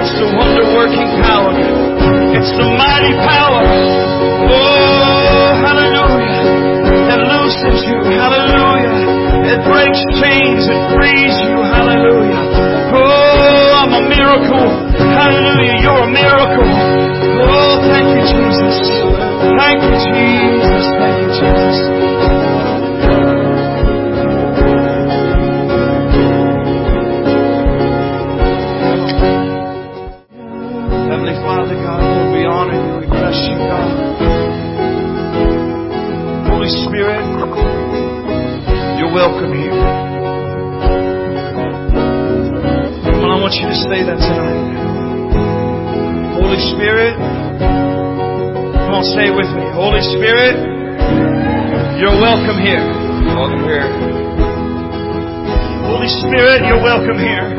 It's the wonder-working power. It's the mighty power. Oh, hallelujah. That loosens you. Hallelujah. It breaks chains. It frees you. Hallelujah. Oh, I'm a miracle. Hallelujah. You're a miracle. Oh, thank you, Jesus. Thank you, Jesus. Thank you, Jesus. Heavenly Father, God, Lord, we honor you. We bless you, God. Holy Spirit, you're welcome here. Come on, I want you to say that tonight. Holy Spirit, come on, say it with me. Holy Spirit, you're welcome here. Welcome here. Holy Spirit, you're welcome here.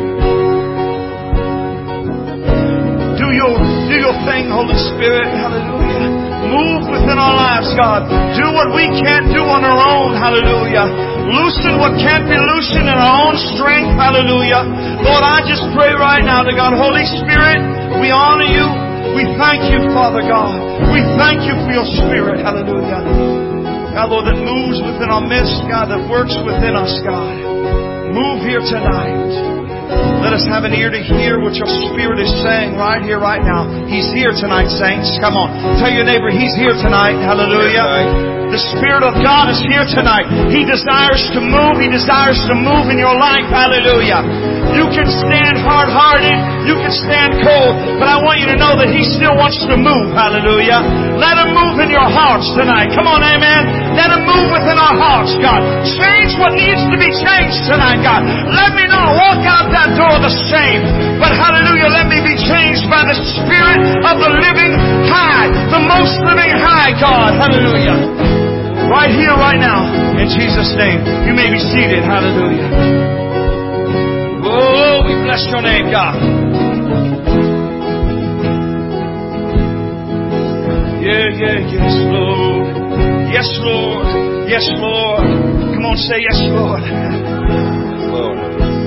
Do your thing, Holy Spirit. Hallelujah. Move within our lives, God. Do what we can't do on our own. Hallelujah. Loosen what can't be loosened in our own strength. Hallelujah. Lord, I just pray right now to God, Holy Spirit, we honor you. We thank you, Father God. We thank you for your Spirit. Hallelujah. God, Lord, that moves within our midst, God, that works within us, God. Move here tonight. Let us have an ear to hear what your Spirit is saying right here, right now. He's here tonight, saints. Come on. Tell your neighbor, He's here tonight. Hallelujah. The Spirit of God is here tonight. He desires to move. He desires to move in your life. Hallelujah. You can stand hard-hearted. You can stand cold. But I want you to know that He still wants to move. Hallelujah. Let Him move in your hearts tonight. Come on, amen. Let Him move within our hearts, God. Change what needs to be changed tonight, God. Let me not walk out that door the same. But hallelujah, let me be changed by the Spirit of the living high. The most living high, God. Hallelujah. Right here, right now. In Jesus' name. You may be seated. Hallelujah. Oh, we bless your name, God. Yes, Lord. Yes, Lord. Yes, Lord. Come on, say yes, Lord. Lord.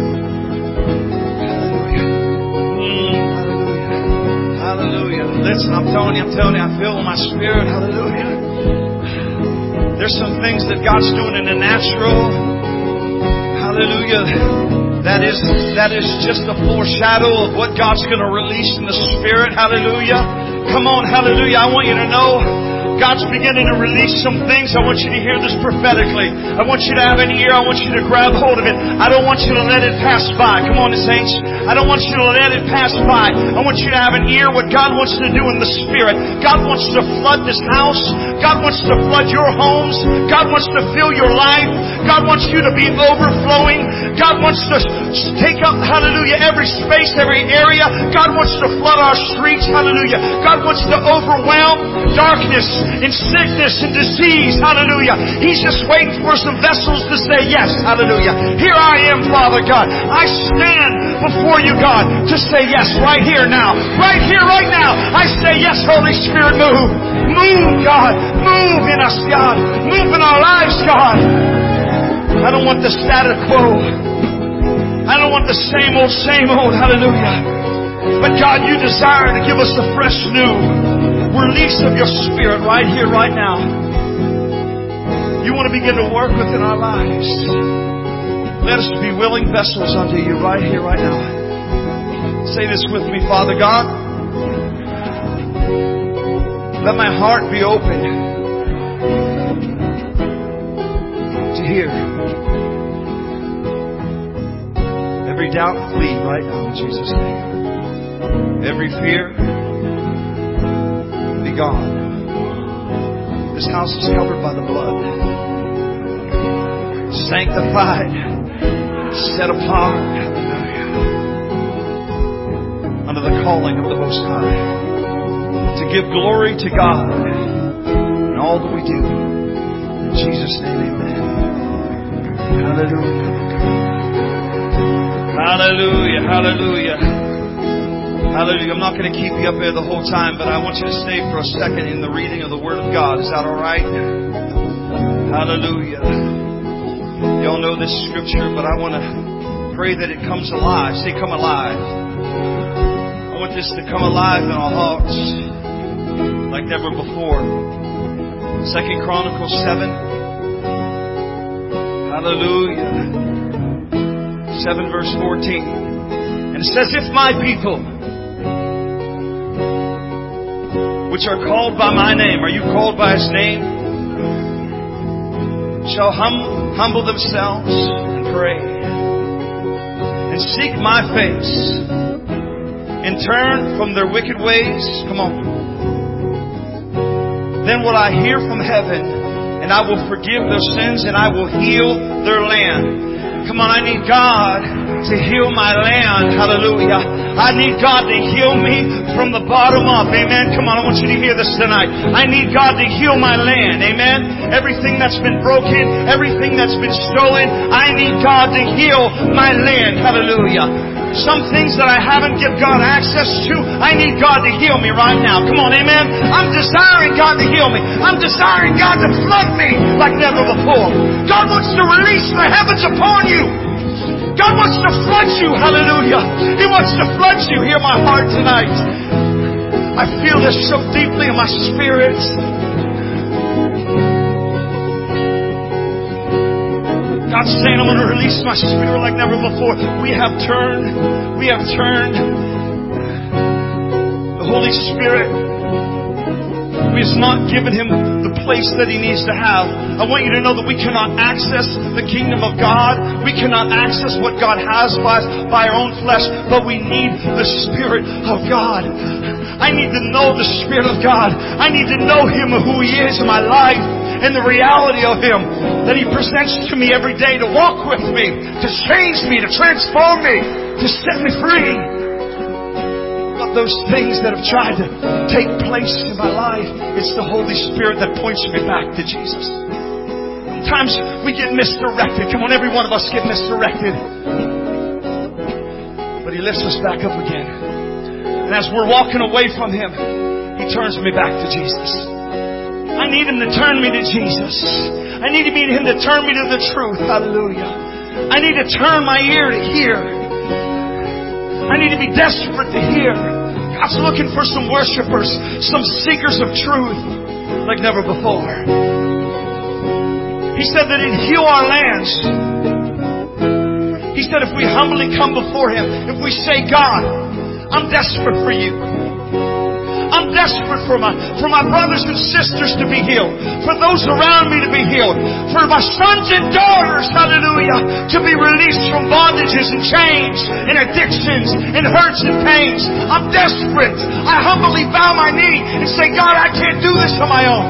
Hallelujah. Hallelujah. Listen, I'm telling you, I feel in my spirit. Hallelujah. There's some things that God's doing in the natural. Hallelujah. That is just a foreshadow of what God's going to release in the Spirit. Hallelujah. Come on, hallelujah. I want you to know God's beginning to release some things. I want you to hear this prophetically. I want you to have an ear. I want you to grab hold of it. I don't want you to let it pass by. Come on, saints. I don't want you to let it pass by. I want you to have an ear what God wants to do in the Spirit. God wants to flood this house. God wants to flood your homes. God wants to fill your life. God wants you to be overflowing. God wants to take up, hallelujah, every space, every area. God wants to flood our streets. Hallelujah. God wants to overwhelm darkness and sickness and disease. Hallelujah. He's just waiting for some vessels to say yes. Hallelujah. Here I am, Father God. I stand before you, God, to say yes right here now. Right here, right now. I say yes, Holy Spirit, move. Move, God. Move in us, God. Move in our lives, God. I don't want the status quo. I don't want the same old. Hallelujah. But God, you desire to give us a fresh new release of your Spirit right here, right now. You want to begin to work within our lives. Let us be willing vessels unto you right here, right now. Say this with me, Father God. Let my heart be open to hear. Every doubt flee right now in Jesus' name. Every fear be gone. This house is covered by the blood. Sanctified, set apart, hallelujah, under the calling of the Most High, to give glory to God in all that we do. In Jesus' name, amen. Hallelujah. Hallelujah, hallelujah. Hallelujah. I'm not going to keep you up there the whole time, but I want you to stay for a second in the reading of the Word of God. Is that all right? Hallelujah. Y'all know this scripture, but I want to pray that it comes alive. Say, come alive. I I want this to come alive in our hearts like never before. 2 Chronicles 7. Hallelujah. 7 verse 14. And it says, if my people, which are called by my name, are you called by His name? Shall humble themselves and pray and seek my face and turn from their wicked ways. Come on. Then will I hear from heaven and I will forgive their sins and I will heal their land. Come on, I need God to heal my land. Hallelujah. I need God to heal me from the bottom up. Amen. Come on, I want you to hear this tonight. I need God to heal my land. Amen. Everything that's been broken, everything that's been stolen, I need God to heal my land. Hallelujah. Some things that I haven't given God access to, I need God to heal me right now. Come on, amen. I'm desiring God to heal me. I'm desiring God to flood me like never before. God wants to release the heavens upon you. God wants to flood you. Hallelujah. He wants to flood you. Hear my heart tonight. I feel this so deeply in my spirit. God's saying, I'm going to release my spirit like never before. We have turned. The Holy Spirit, we have not given Him the place that He needs to have. I want you to know that we cannot access the kingdom of God. We cannot access what God has for us by our own flesh, but we need the Spirit of God. I need to know the Spirit of God. I need to know Him, who He is in my life, and the reality of Him that He presents to me every day to walk with me, to change me, to transform me, to set me free. But those things that have tried to take place in my life, it's the Holy Spirit that points me back to Jesus. Sometimes we get misdirected. Come on, every one of us get misdirected. But He lifts us back up again. And as we're walking away from Him, He turns me back to Jesus. I need Him to turn me to Jesus. I need Him to turn me to the truth. Hallelujah. I need to turn my ear to hear. I need to be desperate to hear. God's looking for some worshipers, some seekers of truth like never before. He said that He'd heal our lands. He said if we humbly come before Him, if we say, God, I'm desperate for You. I'm desperate for my brothers and sisters to be healed. For those around me to be healed. For my sons and daughters, hallelujah, to be released from bondages and chains and addictions and hurts and pains. I'm desperate. I humbly bow my knee and say, God, I can't do this on my own.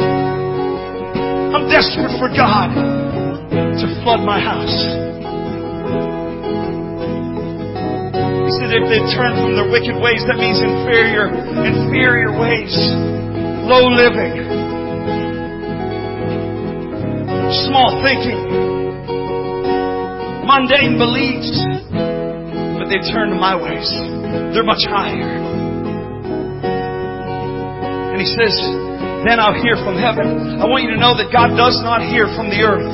I'm desperate for God to flood my house. He said if they turn from their wicked ways, that means inferior ways, low living, small thinking, mundane beliefs. But they turn to my ways. They're much higher. And He says, then I'll hear from heaven. I want you to know that God does not hear from the earth.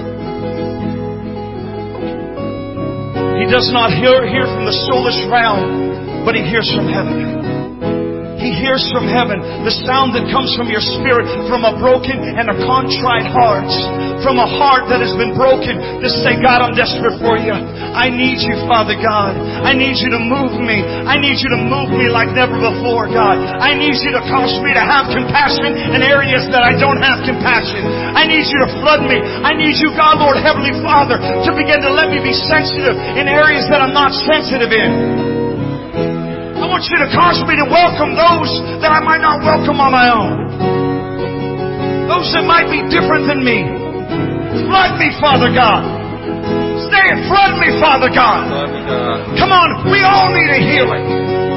He does not hear from the soulish realm, but He hears from heaven. He hears from heaven the sound that comes from your spirit, from a broken and a contrite heart, from a heart that has been broken, to say, God, I'm desperate for You. I need You, Father God. I need You to move me. I need You to move me like never before, God. I need You to cause me to have compassion in areas that I don't have compassion. I need You to flood me. I need You, God, Lord, Heavenly Father, to begin to let me be sensitive in areas that I'm not sensitive in. I want You to cause me to welcome those that I might not welcome on my own. Those that might be different than me. Flood me, Father God. Say it, flood me, Father God. Come on, we all need a healing.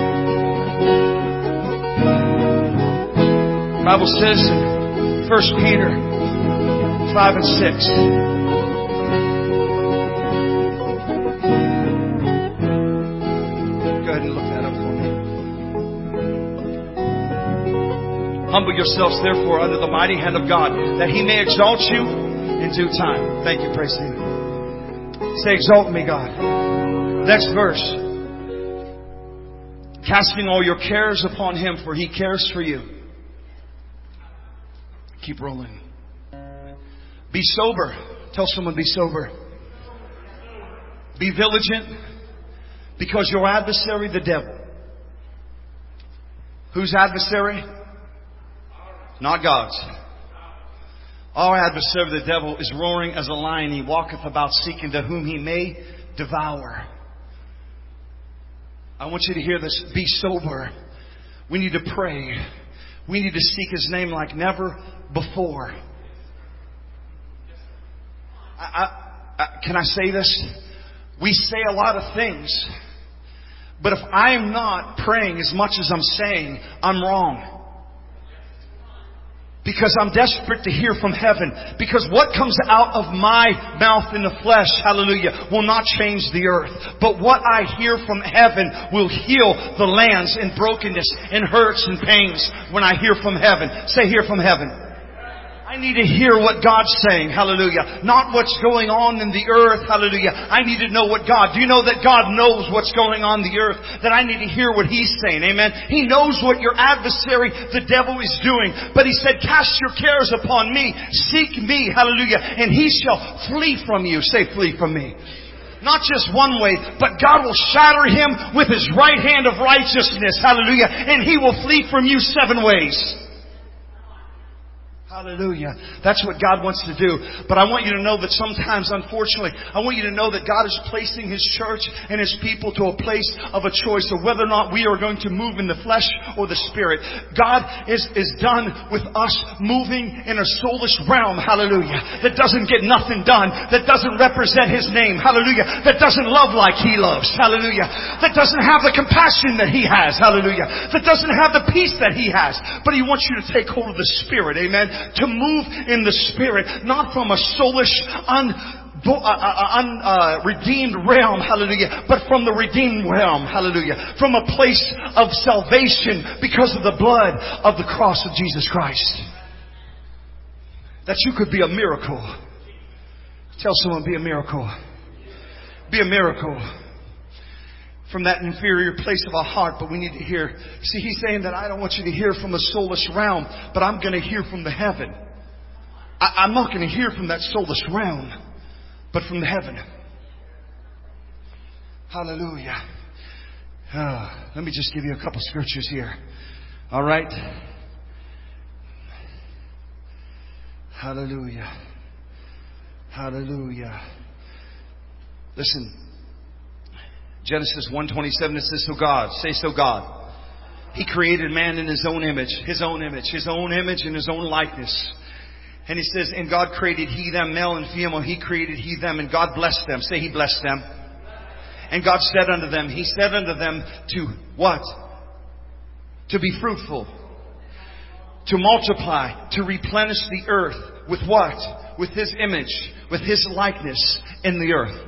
The Bible says in 1 Peter 5 and 6. Humble yourselves, therefore, under the mighty hand of God, that He may exalt you in due time. Thank you, praise Him. Say, exalt me, God. Next verse. Casting all your cares upon Him, for He cares for you. Keep rolling. Be sober. Tell someone, be sober. Be vigilant, because your adversary, the devil. Whose adversary? Not God's. Our adversary, the devil, is roaring as a lion. He walketh about seeking to whom he may devour. I want you to hear this. Be sober. We need to pray. We need to seek His name like never before. Can I say this? We say a lot of things, but if I am not praying as much as I'm saying, I'm wrong. Because I'm desperate to hear from heaven. Because what comes out of my mouth in the flesh, hallelujah, will not change the earth. But what I hear from heaven will heal the lands in brokenness and hurts and pains when I hear from heaven. Say, hear from heaven. I need to hear what God's saying. Hallelujah. Not what's going on in the earth. Hallelujah. I need to know what God. Do you know that God knows what's going on in the earth? That I need to hear what He's saying. Amen. He knows what your adversary, the devil, is doing. But He said, cast your cares upon me. Seek me. Hallelujah. And he shall flee from you. Say, flee from me. Not just one way, but God will shatter him with His right hand of righteousness. Hallelujah. And he will flee from you 7 ways. Hallelujah. That's what God wants to do. But I want you to know that sometimes, unfortunately, I want you to know that God is placing His church and His people to a place of a choice of whether or not we are going to move in the flesh or the spirit. God is done with us moving in a soulish realm. Hallelujah. That doesn't get nothing done. That doesn't represent His name. Hallelujah. That doesn't love like He loves. Hallelujah. That doesn't have the compassion that He has. Hallelujah. That doesn't have the peace that He has. But He wants you to take hold of the Spirit. Amen. To move in the Spirit, not from a soulish, redeemed realm, hallelujah, but from the redeemed realm, hallelujah, from a place of salvation because of the blood of the cross of Jesus Christ. That you could be a miracle. Tell someone, be a miracle. Be a miracle. From that inferior place of our heart, but we need to hear. See, He's saying that I don't want you to hear from a soulless realm, but I'm going to hear from the heaven. I'm not going to hear from that soulless realm, but from the heaven. Hallelujah. Let me just give you a couple scriptures here. All right. Hallelujah. Hallelujah. Listen. Genesis 1:27, it says, so God, say so God. He created man in His own image, His own image, His own image and His own likeness. And He says, and God created He them, male and female, He created He them, and God blessed them. Say, He blessed them. And God said unto them, He said unto them to what? To be fruitful, to multiply, to replenish the earth with what? With His image, with His likeness in the earth.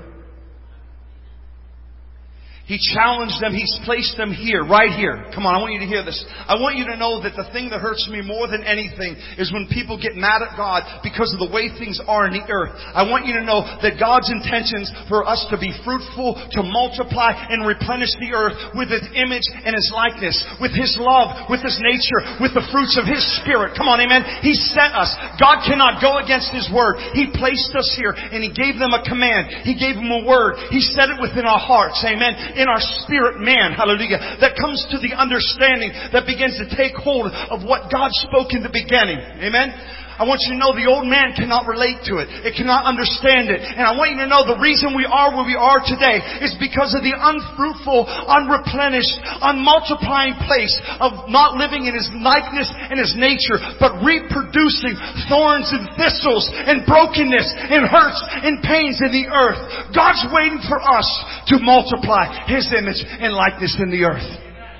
He challenged them. He's placed them here, right here. Come on, I want you to hear this. I want you to know that the thing that hurts me more than anything is when people get mad at God because of the way things are in the earth. I want you to know that God's intentions for us to be fruitful, to multiply and replenish the earth with His image and His likeness, with His love, with His nature, with the fruits of His Spirit. Come on, amen. He sent us. God cannot go against His word. He placed us here and He gave them a command. He gave them a word. He said it within our hearts, amen. In our spirit man, hallelujah, that comes to the understanding that begins to take hold of what God spoke in the beginning. Amen. I want you to know the old man cannot relate to it. It cannot understand it. And I want you to know the reason we are where we are today is because of the unfruitful, unreplenished, unmultiplying place of not living in His likeness and His nature, but reproducing thorns and thistles and brokenness and hurts and pains in the earth. God's waiting for us to multiply His image and likeness in the earth.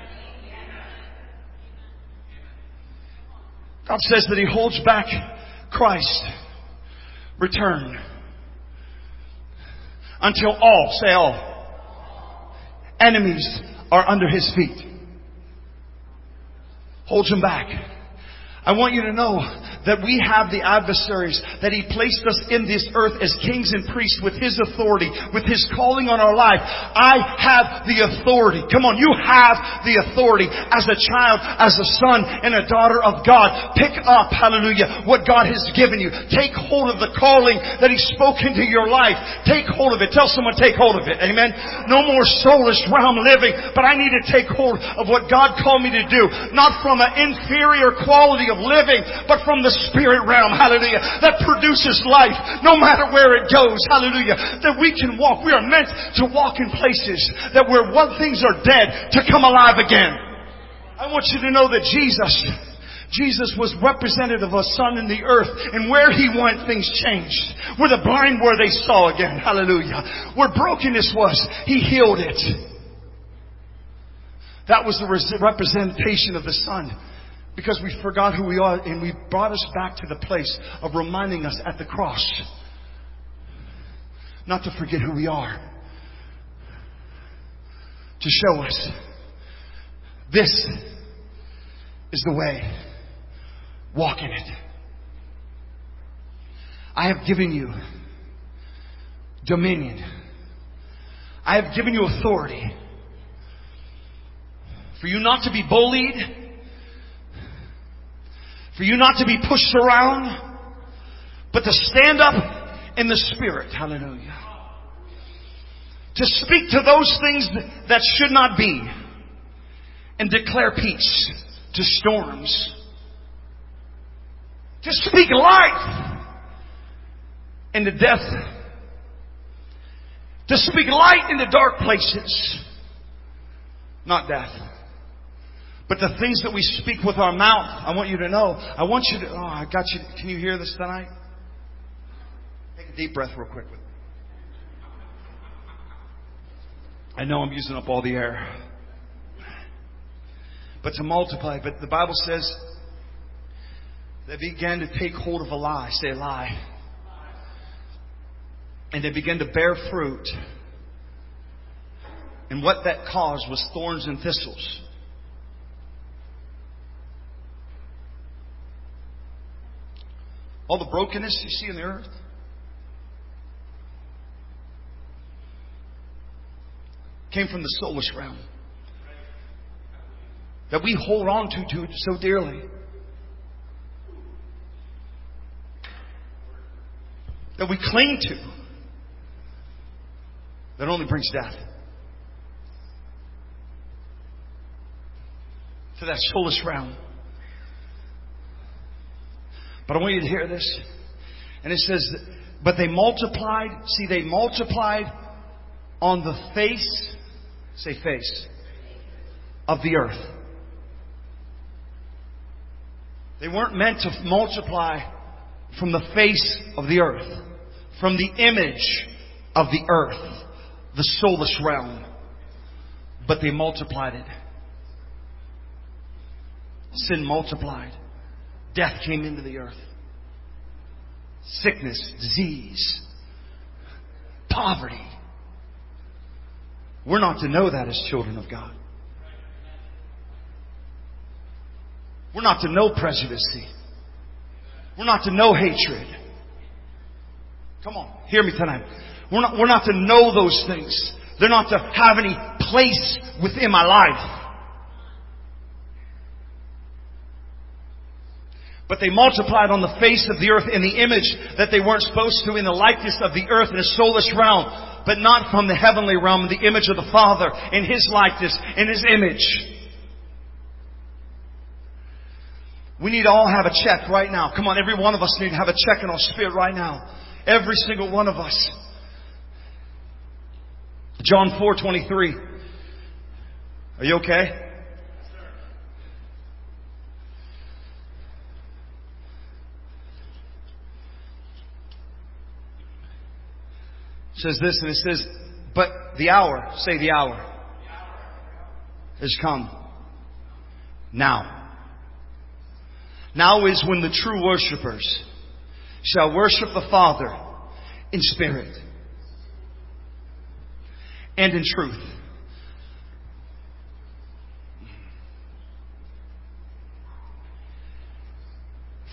God says that He holds back Christ return until all, say all, enemies are under His feet. Holds Him back. I want you to know that we have the adversaries, that He placed us in this earth as kings and priests with His authority, with His calling on our life. I have the authority. Come on, you have the authority as a child, as a son and a daughter of God. Pick up, hallelujah, what God has given you. Take hold of the calling that He spoke into your life. Take hold of it. Tell someone, take hold of it. Amen. No more soulless realm living, but I need to take hold of what God called me to do. Not from an inferior quality of living, but from the spirit realm, hallelujah, that produces life no matter where it goes, hallelujah, that we can walk. We are meant to walk in places that where one things are dead to come alive again. I want you to know that Jesus was representative of a son in the earth, and where He went, things changed. Where the blind were, they saw again, hallelujah. Where brokenness was, He healed it. That was the representation of the Son. Because we forgot who we are, and we brought us back to the place of reminding us at the cross not to forget who we are. To show us this is the way. Walk in it. I have given you dominion. I have given you authority for you not to be bullied, for you not to be pushed around, but to stand up in the Spirit. Hallelujah. To speak to those things that should not be and declare peace to storms. To speak life into death. To speak light into dark places. Not death. But the things that we speak with our mouth, I want you to know. I want you to, I got you. Can you hear this tonight? Take a deep breath real quick with me. I know I'm using up all the air. But to multiply, but the Bible says they began to take hold of a lie. Say a lie. And they began to bear fruit. And what that caused was thorns and thistles. All the brokenness you see in the earth. Came from the soulish realm. That we hold on to so dearly. That we cling to. That only brings death. To that soulish realm. But I want you to hear this. And it says, but they multiplied. See, they multiplied on the face. Say face. Of the earth. They weren't meant to multiply from the face of the earth. From the image of the earth. The soulless realm. But they multiplied it. Sin multiplied. Death came into the earth. Sickness, disease, poverty. We're not to know that as children of God. We're not to know prejudice. We're not to know hatred. Come on, hear me tonight. We're not to know those things. They're not to have any place within my life. But they multiplied on the face of the earth in the image that they weren't supposed to, in the likeness of the earth in a soulless realm, but not from the heavenly realm, the image of the Father, in His likeness, in His image. We need to all have a check right now. Come on, every one of us need to have a check in our spirit right now. Every single one of us. John 4:23. Are you okay? It says this, and it says, but the hour, say the hour, has come. Now. Now is when the true worshipers shall worship the Father in spirit and in truth.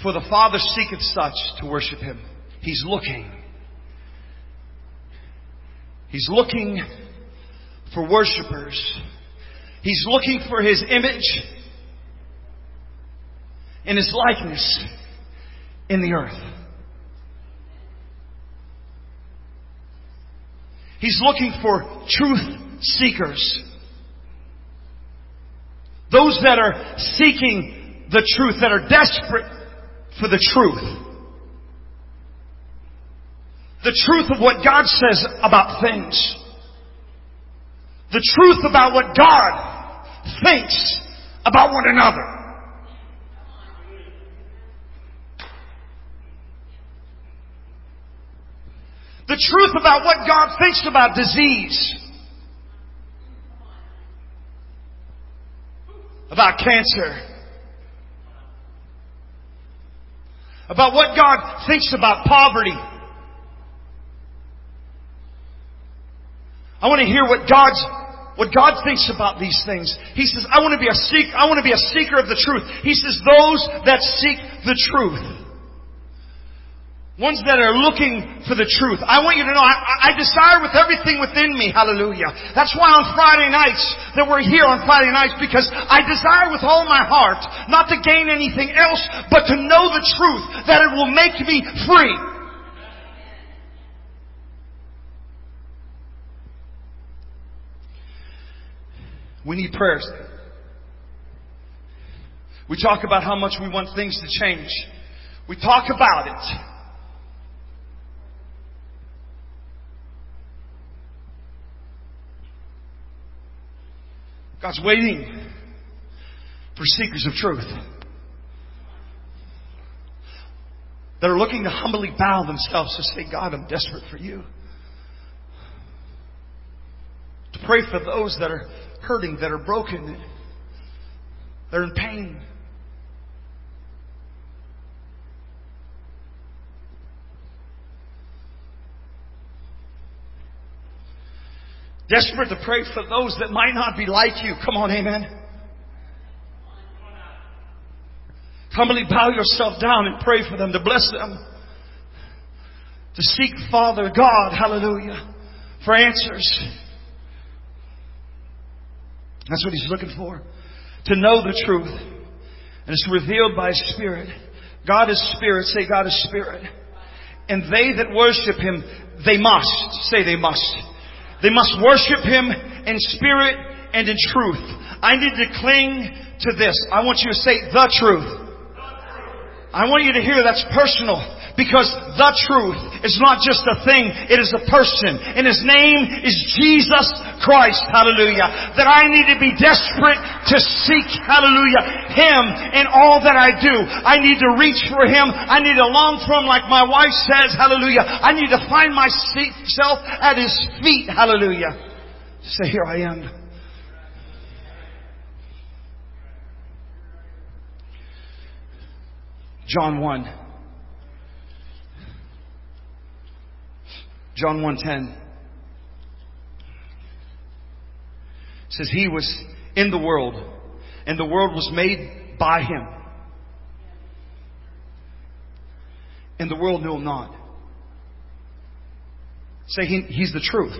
For the Father seeketh such to worship Him. He's looking. He's looking for worshipers. He's looking for His image and His likeness in the earth. He's looking for truth seekers. Those that are seeking the truth, that are desperate for the truth. The truth of what God says about things. The truth about what God thinks about one another. The truth about what God thinks about disease. About cancer. About what God thinks about poverty. I want to hear what God thinks about these things. He says, I want to be a seeker of the truth. He says, those that seek the truth. Ones that are looking for the truth. I want you to know, I desire with everything within me. Hallelujah. That's why on Friday nights, that we're here on Friday nights, because I desire with all my heart not to gain anything else, but to know the truth, that it will make me free. We need prayers. We talk about how much we want things to change. We talk about it. God's waiting for seekers of truth that are looking to humbly bow themselves to say, God, I'm desperate for you. To pray for those that are hurting, that are broken, that are in pain. Desperate to pray for those that might not be like you. Come on, amen. Humbly bow yourself down and pray for them, to bless them. To seek Father God, hallelujah, for answers. That's what He's looking for. To know the truth. And it's revealed by His Spirit. God is Spirit. Say, God is Spirit. And they that worship Him, they must. Say, they must. They must worship Him in spirit and in truth. I need to cling to this. I want you to say the truth. I want you to hear that's personal. Because the truth is not just a thing, it is a person. And His name is Jesus Christ. Hallelujah. That I need to be desperate to seek, hallelujah, Him in all that I do. I need to reach for Him. I need to long for Him like my wife says, hallelujah. I need to find myself at His feet, hallelujah. Say, here I am. John 1. John 1:10 says, He was in the world, and the world was made by Him, and the world knew Him not. Say, He's the truth.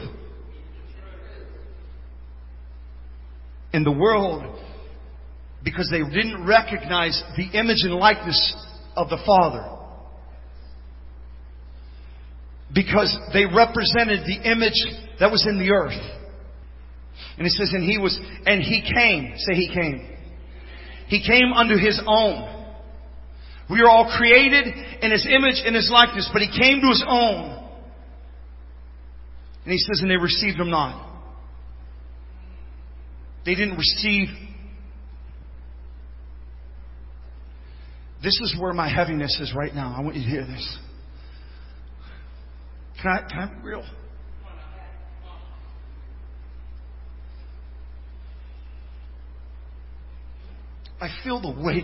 In the world, because they didn't recognize the image and likeness of the Father. Because they represented the image that was in the earth. And it says, and He came. Say, He came. He came unto His own. We are all created in His image and His likeness, but He came to His own. And He says, and they received Him not. They didn't receive. This is where my heaviness is right now. I want you to hear this. Can I be real? I feel the weight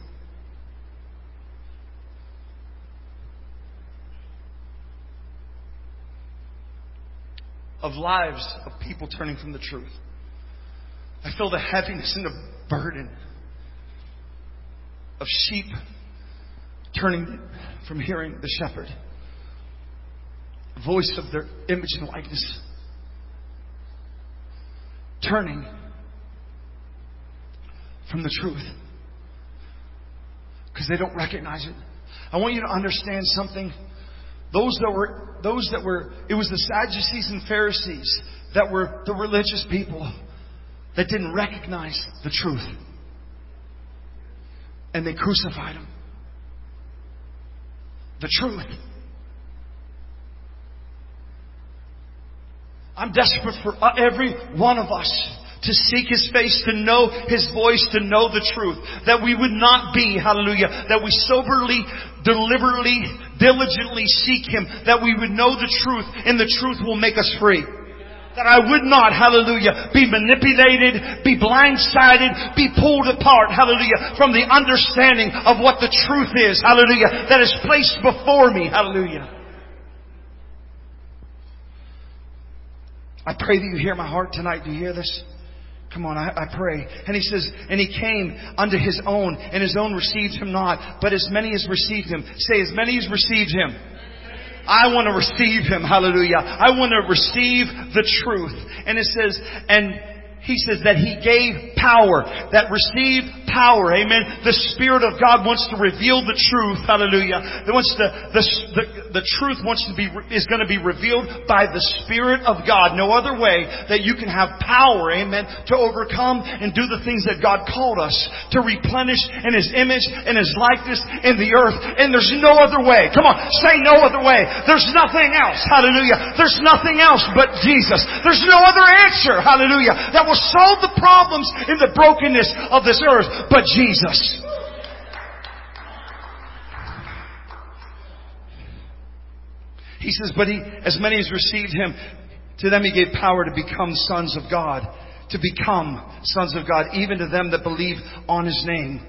of lives of people turning from the truth. I feel the heaviness and the burden of sheep turning from hearing the shepherd, voice of their image and likeness, turning from the truth because they don't recognize it. I want you to understand something. Those that were, it was the Sadducees and Pharisees that were the religious people that didn't recognize the truth. And they crucified Him. The truth. I'm desperate for every one of us to seek His face, to know His voice, to know the truth. That we would not be, hallelujah, that we soberly, deliberately, diligently seek Him. That we would know the truth, and the truth will make us free. That I would not, hallelujah, be manipulated, be blindsided, be pulled apart, hallelujah, from the understanding of what the truth is, hallelujah, that is placed before me, hallelujah. I pray that you hear my heart tonight. Do you hear this? Come on, I pray. And He says, and He came unto His own, and His own received Him not. But as many as received Him, say, as many as received Him. I want to receive Him. Hallelujah. I want to receive the truth. And it says, and He says that He gave power, that received power. Amen. The Spirit of God wants to reveal the truth. Hallelujah. That wants the truth is going to be revealed by the Spirit of God. No other way that you can have power. Amen. To overcome and do the things that God called us to replenish in His image and His likeness in the earth. And there's no other way. Come on. Say no other way. There's nothing else. Hallelujah. There's nothing else but Jesus. There's no other answer. Hallelujah. That will solve the problems in the brokenness of this earth but Jesus. He says, but as many as received Him, to them He gave power to become sons of God. To become sons of God, even to them that believe on His name.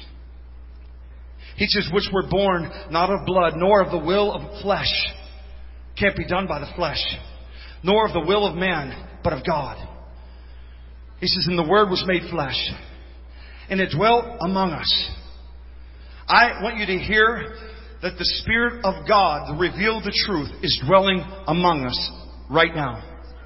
He says, which were born not of blood, nor of the will of flesh. Can't be done by the flesh. Nor of the will of man, but of God. He says, and the Word was made flesh, and it dwelt among us. I want you to hear that the Spirit of God, to reveal the truth, is dwelling among us right now.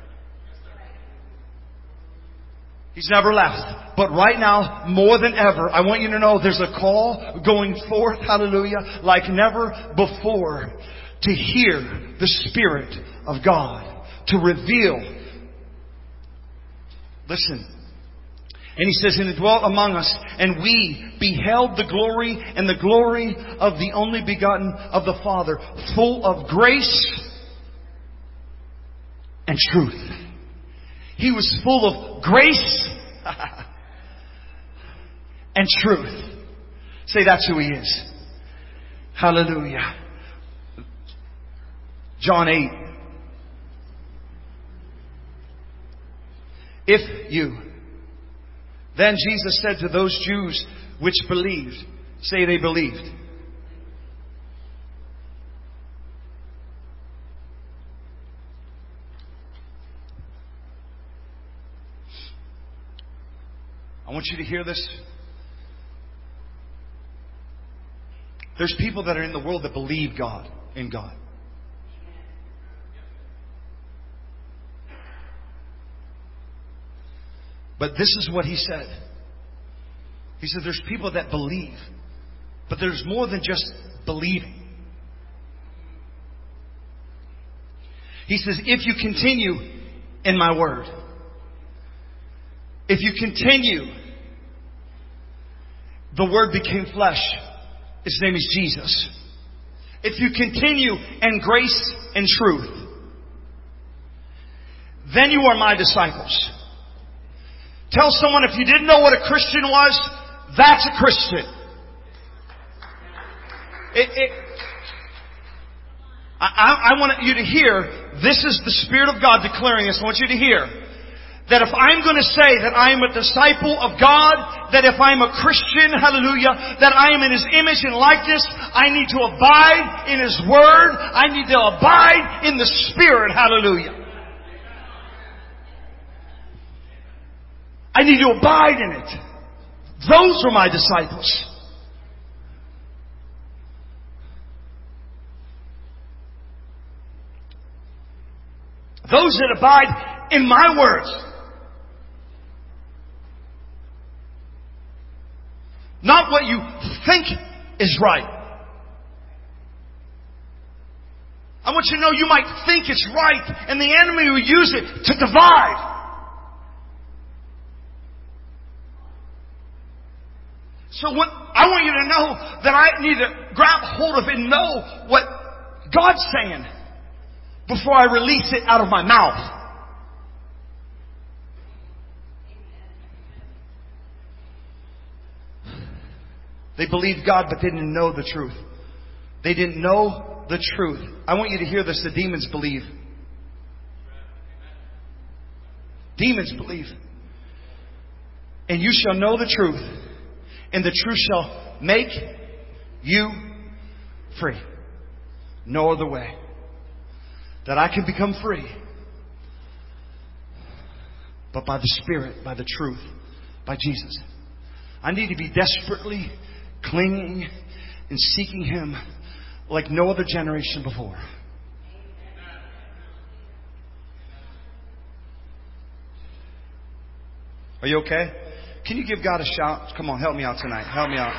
He's never left. But right now, more than ever, I want you to know there's a call going forth, hallelujah, like never before, to hear the Spirit of God, to reveal. Listen. And He says, and it dwelt among us, and we beheld the glory and the glory of the only begotten of the Father, full of grace and truth. He was full of grace and truth. Say, that's who He is. Hallelujah. John 8. Then Jesus said to those Jews which believed, say they believed. I want you to hear this. There's people that are in the world that believe in God. But this is what He said. He said there's people that believe. But there's more than just believing. He says, if you continue in my word. If you continue, the Word became flesh. His name is Jesus. If you continue in grace and truth, then you are my disciples. Tell someone, if you didn't know what a Christian was, that's a Christian. I want you to hear, this is the Spirit of God declaring this. I want you to hear that if I'm going to say that I am a disciple of God, that if I'm a Christian, hallelujah, that I am in His image and likeness, I need to abide in His Word. I need to abide in the Spirit, hallelujah. I need to abide in it. Those are my disciples. Those that abide in my words. Not what you think is right. I want you to know you might think it's right, and the enemy will use it to divide. So what I want you to know that I need to grab hold of and know what God's saying before I release it out of my mouth. They believed God but didn't know the truth. They didn't know the truth. I want you to hear this. The demons believe. Demons believe. And you shall know the truth, and the truth shall make you free. No other way that I can become free but by the Spirit, by the truth, by Jesus. I need to be desperately clinging and seeking Him like no other generation before. Are you okay? Can you give God a shout? Come on, help me out tonight. Help me out.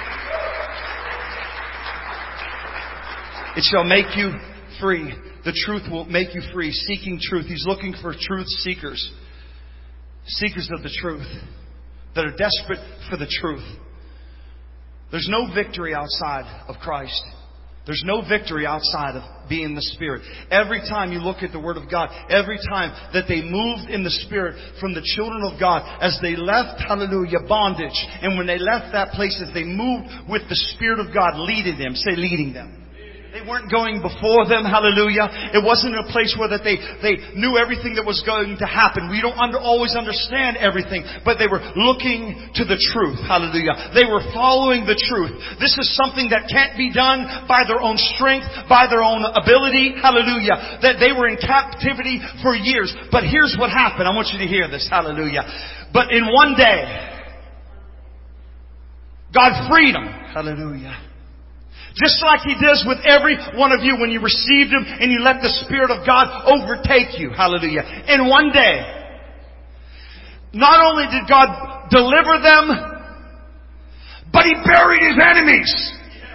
It shall make you free. The truth will make you free. Seeking truth. He's looking for truth seekers. Seekers of the truth. That are desperate for the truth. There's no victory outside of Christ. There's no victory outside of being the Spirit. Every time you look at the Word of God, every time that they moved in the Spirit from the children of God, as they left, hallelujah, bondage, and when they left that place, as they moved with the Spirit of God leading them, say leading them. They weren't going before them, hallelujah. It wasn't a place where that they knew everything that was going to happen. We don't always understand everything, but they were looking to the truth, hallelujah. They were following the truth. This is something that can't be done by their own strength, by their own ability, hallelujah. That they were in captivity for years. But here's what happened. I want you to hear this, hallelujah. But in one day, God freed them, hallelujah. Just like He does with every one of you when you received Him and you let the Spirit of God overtake you. Hallelujah. In one day, not only did God deliver them, but He buried His enemies.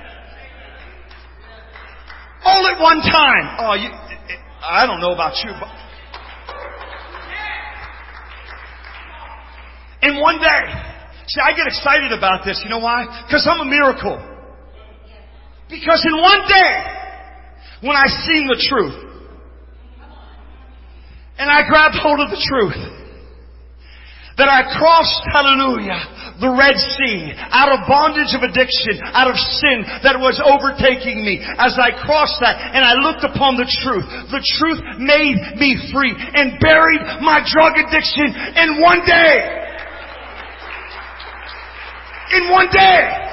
All at one time. Oh, I don't know about you, but in one day. See, I get excited about this. You know why? Because I'm a miracle. Because in one day, when I seen the truth, and I grabbed hold of the truth, that I crossed, hallelujah, the Red Sea, out of bondage of addiction, out of sin that was overtaking me. As I crossed that and I looked upon the truth made me free and buried my drug addiction in one day. In one day.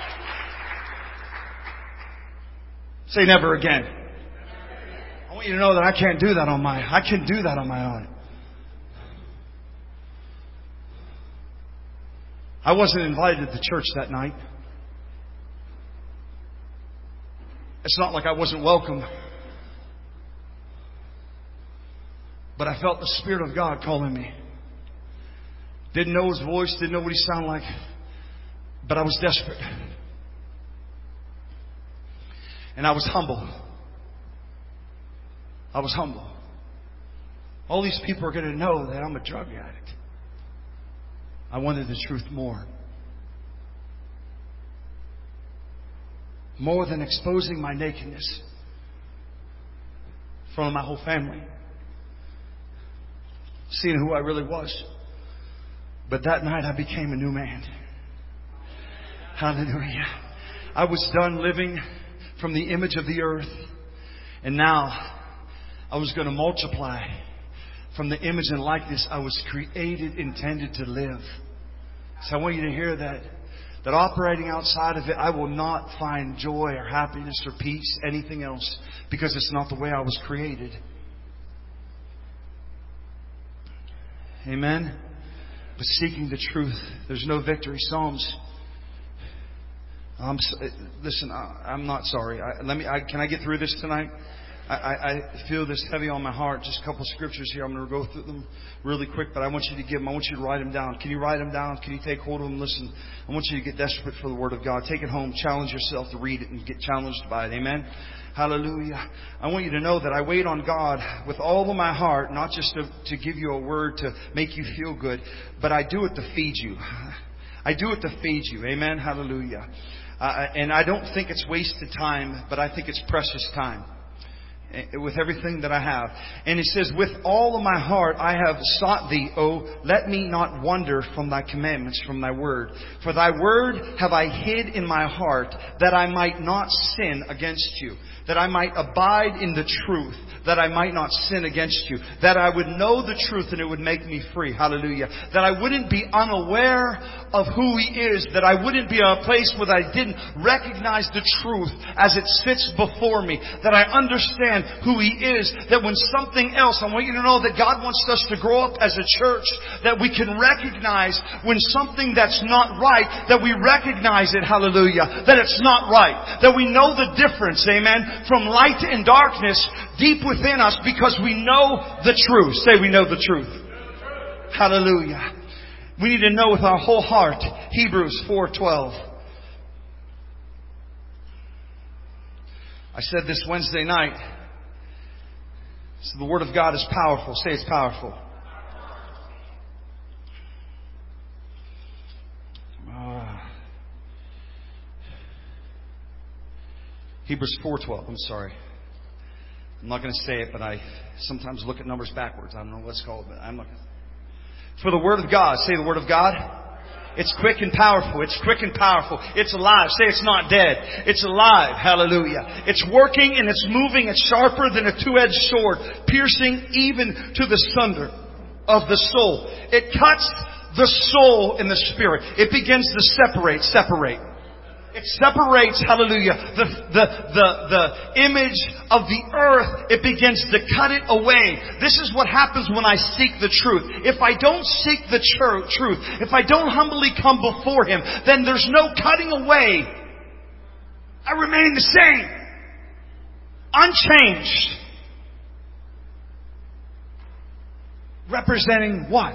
Say never again. I want you to know that I can't do that on my own. I wasn't invited to church that night. It's not like I wasn't welcome. But I felt the Spirit of God calling me. Didn't know His voice, didn't know what He sounded like. But I was desperate. And I was humble. I was humble. All these people are going to know that I'm a drug addict. I wanted the truth more. More than exposing my nakedness in front of my whole family. Seeing who I really was. But that night I became a new man. Hallelujah. I was done living from the image of the earth. And now I was going to multiply from the image and likeness I was created, intended to live. So I want you to hear that. That operating outside of it, I will not find joy or happiness or peace, anything else. Because it's not the way I was created. Amen? But seeking the truth, there's no victory. Psalms. Listen, I'm not sorry. Can I get through this tonight? I feel this heavy on my heart. Just a couple scriptures here. I'm going to go through them really quick, but I want you to give them. I want you to write them down. Can you write them down? Can you take hold of them? Listen, I want you to get desperate for the Word of God. Take it home. Challenge yourself to read it and get challenged by it. Amen. Hallelujah. I want you to know that I wait on God with all of my heart, not just to give you a word to make you feel good, but I do it to feed you. I do it to feed you. Amen. Hallelujah. And I don't think it's wasted time, but I think it's precious time. With everything that I have. And He says, with all of my heart I have sought Thee, O let me not wander from Thy commandments, from Thy word. For Thy word have I hid in my heart, that I might not sin against You. That I might abide in the truth, that I might not sin against You. That I would know the truth and it would make me free. Hallelujah. That I wouldn't be unaware of who He is. That I wouldn't be in a place where I didn't recognize the truth as it sits before me. That I understand who He is. That when something else, I want you to know that God wants us to grow up as a church. That we can recognize when something that's not right, that we recognize it. Hallelujah. That it's not right. That we know the difference. Amen. From light and darkness deep within us, because we know the truth. Say, we know the truth. Hallelujah. We need to know with our whole heart. Hebrews 4:12. I said this Wednesday night. So the Word of God is powerful. Say it's powerful. Hebrews 4:12. I'm sorry. I'm not going to say it, but I sometimes look at numbers backwards. I don't know what it's called, but I'm not going to. For the Word of God. Say the Word of God. It's quick and powerful. It's quick and powerful. It's alive. Say it's not dead. It's alive. Hallelujah. It's working and it's moving. It's sharper than a two-edged sword, piercing even to the sunder of the soul. It cuts the soul and the spirit. It begins to separate. It separates, hallelujah, the image of the earth. It begins to cut it away. This is what happens when I seek the truth. If I don't seek the truth, if I don't humbly come before Him, then there's no cutting away. I remain the same. Unchanged. Representing what?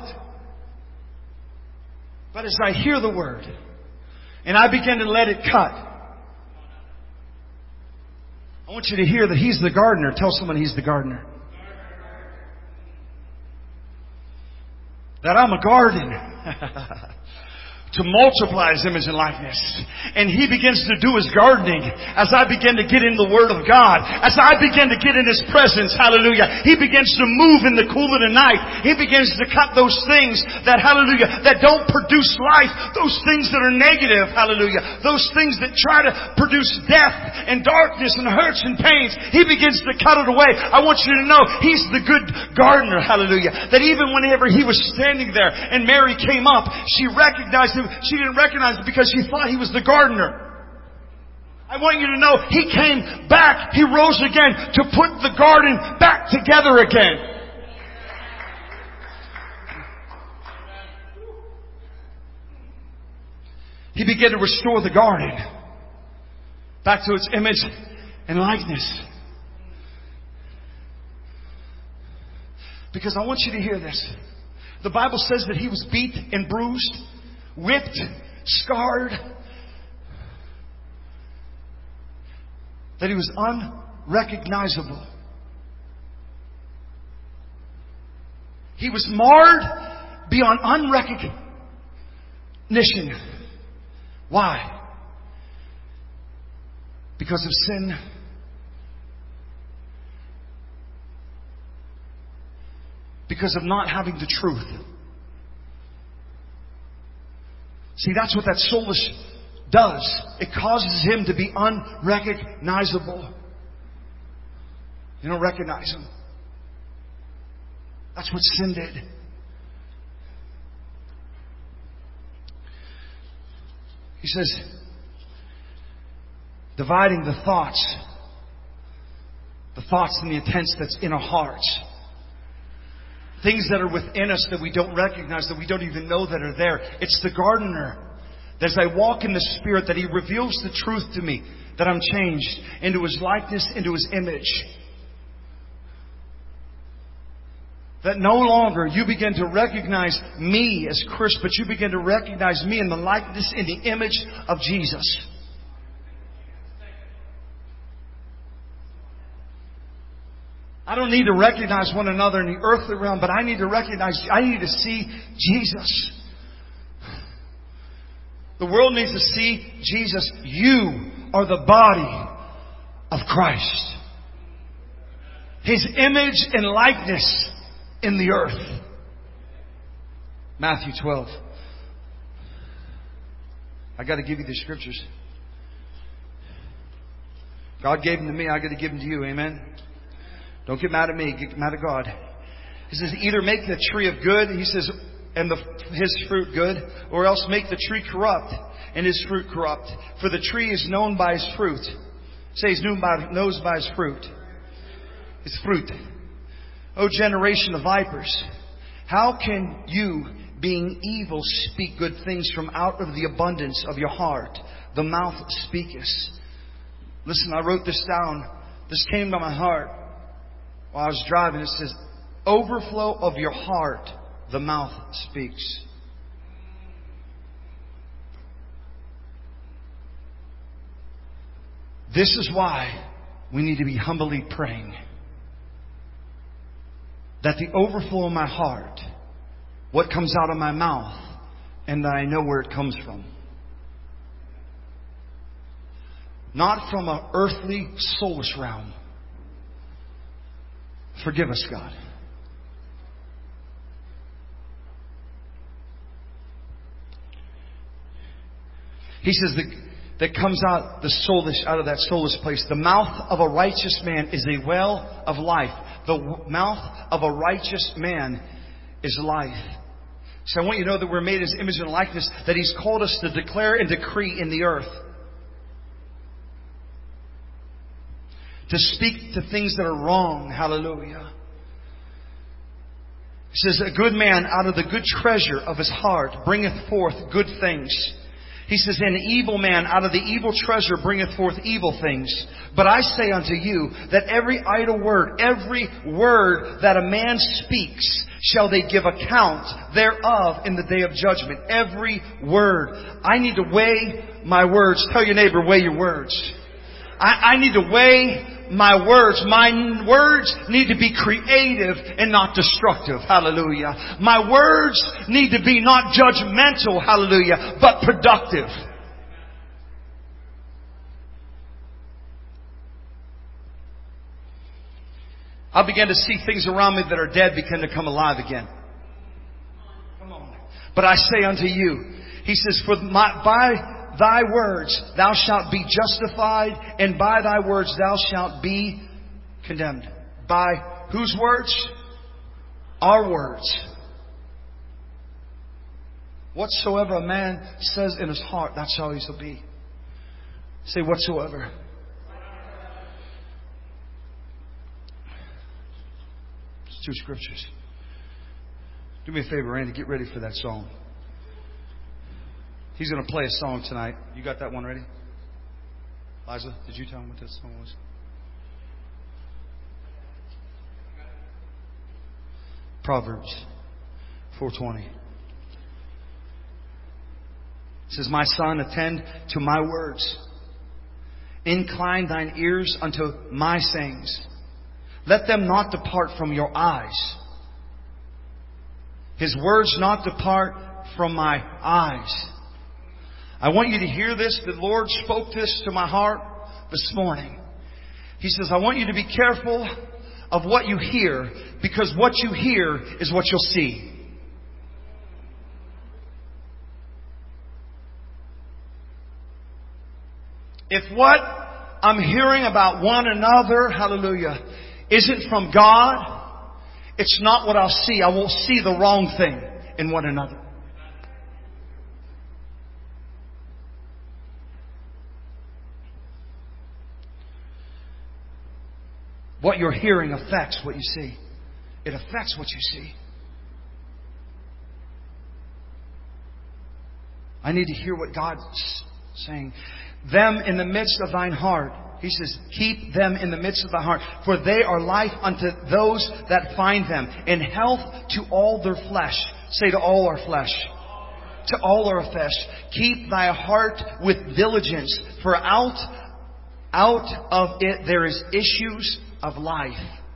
But as I hear the Word, and I begin to let it cut, I want you to hear that He's the gardener. Tell someone He's the gardener. That I'm a garden. To multiply His image and likeness. And He begins to do His gardening as I begin to get in the Word of God. As I begin to get in His presence. Hallelujah. He begins to move in the cool of the night. He begins to cut those things that, hallelujah, that don't produce life. Those things that are negative. Hallelujah. Those things that try to produce death and darkness and hurts and pains. He begins to cut it away. I want you to know He's the good gardener. Hallelujah. That even whenever He was standing there and Mary came up, she recognized Him. She didn't recognize it because she thought He was the gardener. I want you to know He came back. He rose again to put the garden back together again. He began to restore the garden back to its image and likeness. Because I want you to hear this. The Bible says that He was beat and bruised, whipped, scarred, that He was unrecognizable. He was marred beyond unrecognition. Why? Because of sin. Because of not having the truth. See, that's what that soulish does. It causes him to be unrecognizable. You don't recognize him. That's what sin did. He says, dividing the thoughts and the intents that's in our hearts. Things that are within us that we don't recognize, that we don't even know that are there. It's the gardener. That as I walk in the Spirit, that He reveals the truth to me. That I'm changed into His likeness, into His image. That no longer you begin to recognize me as Chris, but you begin to recognize me in the likeness, in the image of Jesus. I don't need to recognize one another in the earthly realm, but I need to see Jesus. The world needs to see Jesus. You are the body of Christ. His image and likeness in the earth. Matthew 12. I got to give you the scriptures. God gave them to me. I got to give them to you. Amen. Don't get mad at me. Get mad at God. He says, either make the tree of good, he says, and his fruit good, or else make the tree corrupt and his fruit corrupt. For the tree is known by his fruit. Say he's known by his fruit. His fruit. O generation of vipers, how can you, being evil, speak good things from out of the abundance of your heart? The mouth speaketh. Listen, I wrote this down. This came to my heart while I was driving. It says, overflow of your heart, the mouth speaks. This is why we need to be humbly praying. That the overflow of my heart, what comes out of my mouth, and that I know where it comes from. Not from an earthly, soulless realm. Forgive us, God. He says that comes out the soulless, out of that soulless place. The mouth of a righteous man is a well of life. The mouth of a righteous man is life. So I want you to know that we're made in His image and likeness, that He's called us to declare and decree in the earth. To speak to things that are wrong. Hallelujah. He says, a good man out of the good treasure of his heart bringeth forth good things. He says, an evil man out of the evil treasure bringeth forth evil things. But I say unto you that every idle word, every word that a man speaks, shall they give account thereof in the day of judgment. Every word. I need to weigh my words. Tell your neighbor, weigh your words. I need to weigh my words. My words need to be creative and not destructive. Hallelujah. My words need to be not judgmental. Hallelujah. But productive. I began to see things around me that are dead begin to come alive again. Come on. But I say unto you, He says, by Thy words thou shalt be justified, and by Thy words thou shalt be condemned. By whose words? Our words. Whatsoever a man says in his heart, that shall he so be. Say whatsoever. It's 2 scriptures. Do me a favor, Randy, get ready for that song. He's going to play a song tonight. You got that one ready? Liza, did you tell him what that song was? Proverbs 4:20. It says, my son, attend to my words. Incline thine ears unto my sayings. Let them not depart from your eyes. His words not depart from my eyes. I want you to hear this. The Lord spoke this to my heart this morning. He says, I want you to be careful of what you hear, because what you hear is what you'll see. If what I'm hearing about one another, hallelujah, isn't from God, it's not what I'll see. I won't see the wrong thing in one another. What you're hearing affects what you see. It affects what you see. I need to hear what God's saying. them in the midst of thine heart. He says, keep them in the midst of thy heart, for they are life unto those that find them, and health to all their flesh. Say, to all our flesh. To all our flesh. Keep thy heart with diligence, for out of it there is issues of life.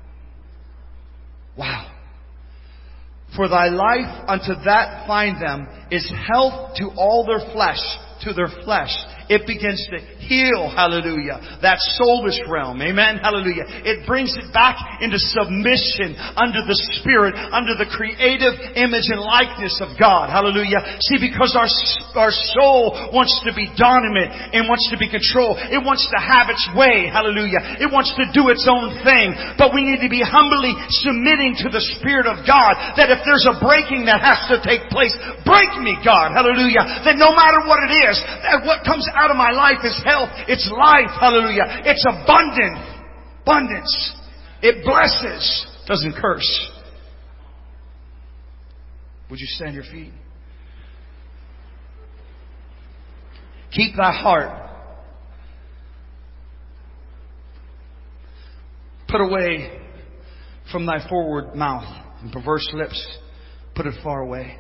Wow. For thy life unto that find them is health to all their flesh. To their flesh. It begins to heal, hallelujah, that soulish realm. Amen, hallelujah. It brings it back into submission under the Spirit, under the creative image and likeness of God. Hallelujah. See, because our soul wants to be dominant and wants to be controlled. It wants to have its way. Hallelujah. It wants to do its own thing. But we need to be humbly submitting to the Spirit of God, that if there's a breaking that has to take place, break me, God. Hallelujah. That no matter what it is, that what comes out of my life is health. It's life. Hallelujah. It's abundance. It blesses. Doesn't curse. Would you stand your feet? Keep thy heart. Put away from thy forward mouth and perverse lips. Put it far away.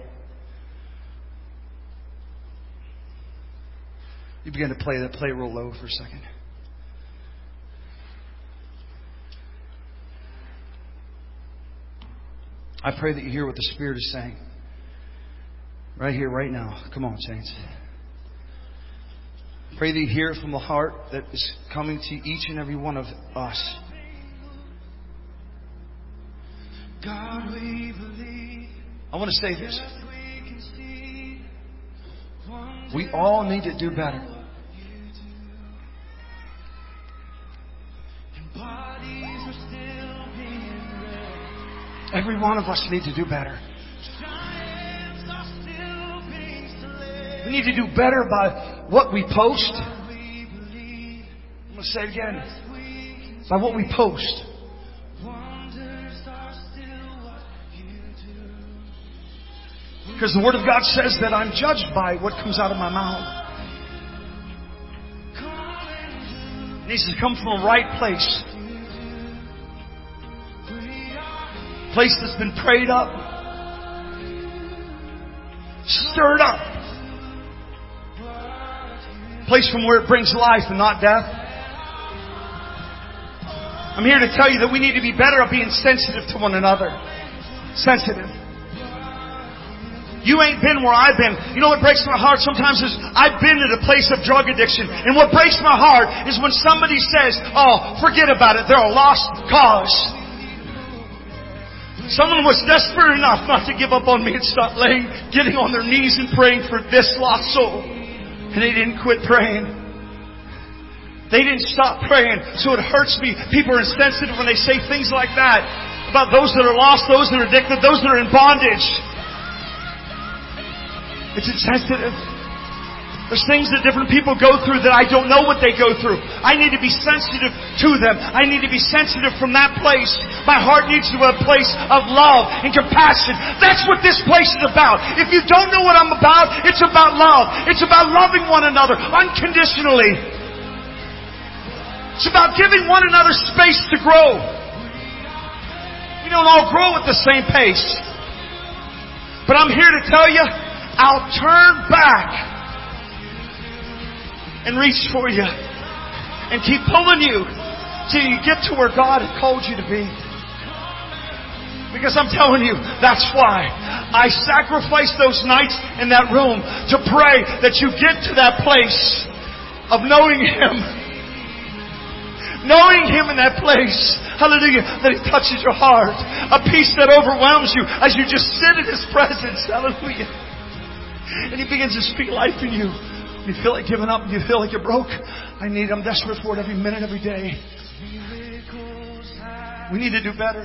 You begin to play real low for a second. I pray that you hear what the Spirit is saying. Right here, right now. Come on, saints. Pray that you hear it from the heart that is coming to each and every one of us. God, we believe. I want to say this. We all need to do better. Every one of us need to do better. We need to do better by what we post. I'm going to say it again. By what we post. Because the Word of God says that I'm judged by what comes out of my mouth. It needs to come from a right place. A place that's been prayed up. Stirred up. A place from where it brings life and not death. I'm here to tell you that we need to be better at being sensitive to one another. Sensitive. You ain't been where I've been. You know what breaks my heart sometimes is I've been at a place of drug addiction. And what breaks my heart is when somebody says, oh, forget about it. They're a lost cause. Someone was desperate enough not to give up on me and stop getting on their knees and praying for this lost soul. And they didn't quit praying. They didn't stop praying. So it hurts me. People are insensitive when they say things like that about those that are lost, those that are addicted, those that are in bondage. It's insensitive. There's things that different people go through that I don't know what they go through. I need to be sensitive to them. I need to be sensitive from that place. My heart needs to be a place of love and compassion. That's what this place is about. If you don't know what I'm about, it's about love. It's about loving one another unconditionally. It's about giving one another space to grow. We don't all grow at the same pace. But I'm here to tell you, I'll turn back and reach for you and keep pulling you till you get to where God has called you to be. Because I'm telling you, that's why I sacrifice those nights in that room to pray that you get to that place of knowing Him. Knowing Him in that place. Hallelujah. That He touches your heart. A peace that overwhelms you as you just sit in His presence. Hallelujah. And He begins to speak life in you. You feel like giving up. You feel like you're broke. I'm desperate for it every minute, every day. We need to do better.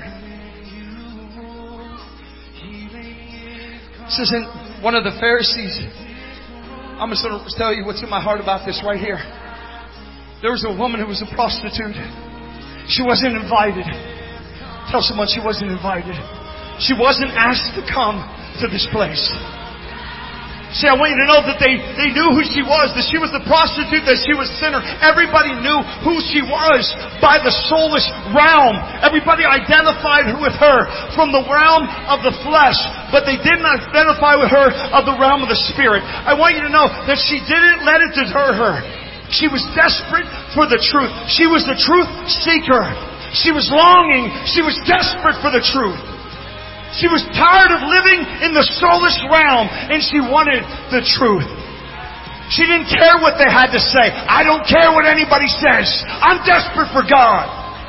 This isn't one of the Pharisees. I'm just going to tell you what's in my heart about this right here. There was a woman who was a prostitute. She wasn't invited. Tell someone she wasn't invited. She wasn't asked to come to this place. See, I want you to know that they knew who she was, that she was the prostitute, that she was a sinner. Everybody knew who she was by the soulless realm. Everybody identified with her from the realm of the flesh, but they did not identify with her of the realm of the Spirit. I want you to know that she didn't let it deter her. She was desperate for the truth. She was the truth seeker. She was longing. She was desperate for the truth. She was tired of living in the soulless realm, and she wanted the truth. She didn't care what they had to say. I don't care what anybody says. I'm desperate for God.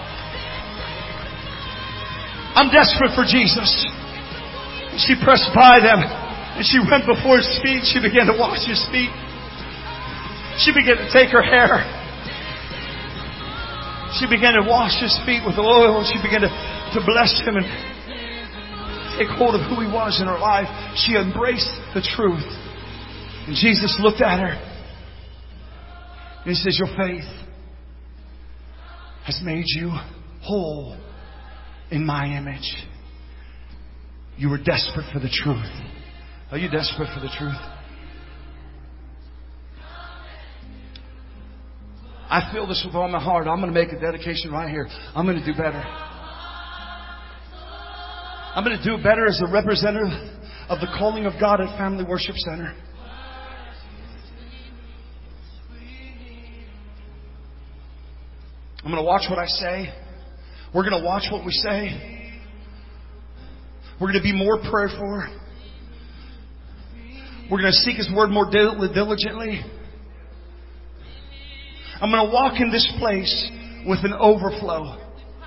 I'm desperate for Jesus. She pressed by them, and she went before His feet. She began to wash His feet. She began to take her hair. She began to wash His feet with oil. She began to bless Him and take hold of who He was in her life. She embraced the truth. And Jesus looked at her and He says, your faith has made you whole in my image. You were desperate for the truth. Are you desperate for the truth? I feel this with all my heart. I'm going to make a dedication right here. I'm going to do better. I'm going to do better as a representative of the calling of God at Family Worship Center. I'm going to watch what I say. We're going to watch what we say. We're going to be more prayerful. We're going to seek His Word more diligently. I'm going to walk in this place with an overflow.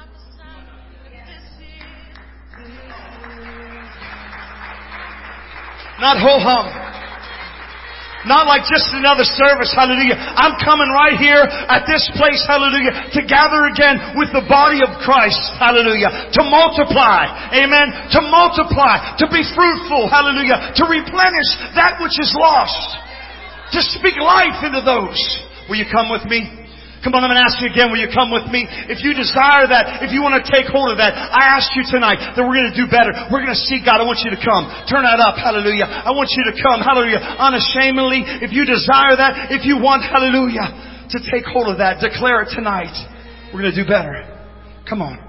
Not ho-hum. Not like just another service, hallelujah. I'm coming right here at this place, hallelujah, to gather again with the body of Christ, hallelujah. To multiply, amen. To multiply, to be fruitful, hallelujah. To replenish that which is lost. To speak life into those. Will you come with me? Come on, I'm going to ask you again, will you come with me? If you desire that, if you want to take hold of that, I ask you tonight that we're going to do better. We're going to seek God. I want you to come. Turn that up, hallelujah. I want you to come, hallelujah, unashamedly. If you desire that, if you want, hallelujah, to take hold of that, declare it tonight. We're going to do better. Come on.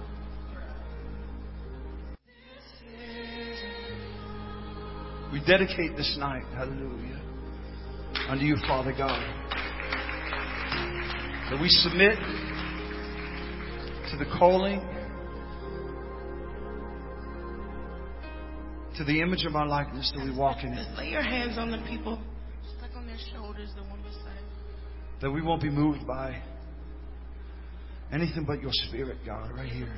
We dedicate this night, hallelujah, unto you, Father God. That we submit to the calling, to the image of our likeness that we walk in it. Lay your hands on the people, stuck on their shoulders, the one beside. That we won't be moved by anything but your Spirit, God, right here.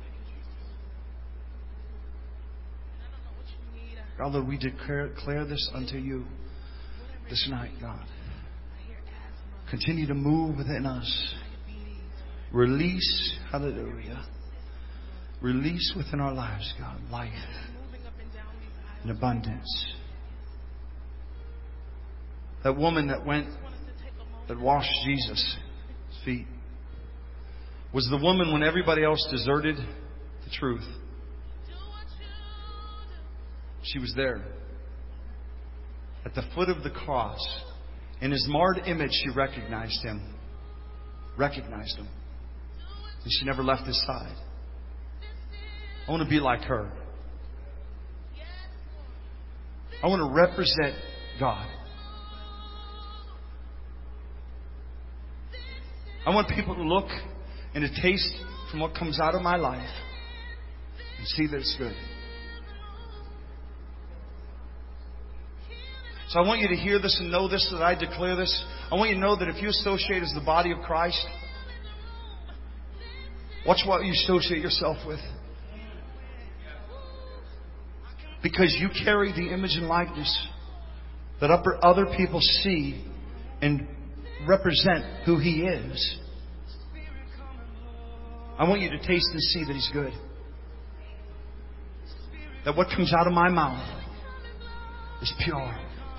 God, Lord, we declare this unto you this night, God. Continue to move within us. Release, hallelujah. Release within our lives, God, life and abundance. That woman that washed Jesus' feet was the woman when everybody else deserted the truth. She was there at the foot of the cross. In His marred image, she recognized Him. Recognized Him. And she never left His side. I want to be like her. I want to represent God. I want people to look and to taste from what comes out of my life and see that it's good. So I want you to hear this and know this, that I declare this. I want you to know that if you associate as the body of Christ, watch what you associate yourself with. Because you carry the image and likeness that other people see and represent who He is. I want you to taste and see that He's good. That what comes out of my mouth is pure,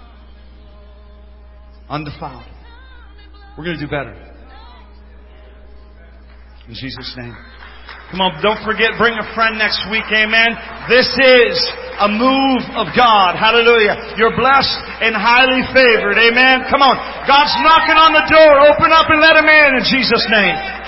undefiled. We're going to do better. In Jesus' name. Come on, don't forget, bring a friend next week. Amen. This is a move of God. Hallelujah. You're blessed and highly favored. Amen. Come on. God's knocking on the door. Open up and let Him in Jesus' name.